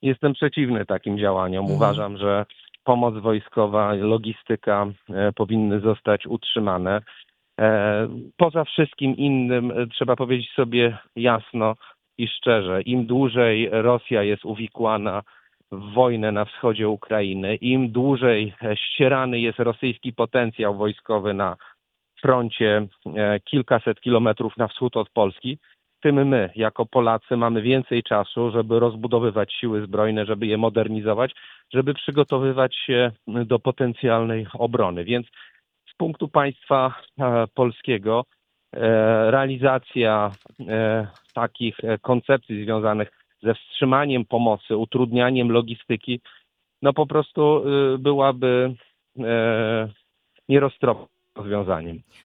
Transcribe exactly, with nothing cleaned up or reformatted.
Jestem przeciwny takim działaniom. Mhm. Uważam, że pomoc wojskowa, logistyka e, powinny zostać utrzymane. E, Poza wszystkim innym e, trzeba powiedzieć sobie jasno i szczerze, im dłużej Rosja jest uwikłana w wojnę na wschodzie Ukrainy, im dłużej e, ścierany jest rosyjski potencjał wojskowy na froncie e, kilkaset kilometrów na wschód od Polski, tym my, jako Polacy, mamy więcej czasu, żeby rozbudowywać siły zbrojne, żeby je modernizować, żeby przygotowywać się do potencjalnej obrony. Więc z punktu państwa e, polskiego e, realizacja e, takich e, koncepcji związanych ze wstrzymaniem pomocy, utrudnianiem logistyki, no po prostu y, byłaby e, nieroztropnym rozwiązaniem.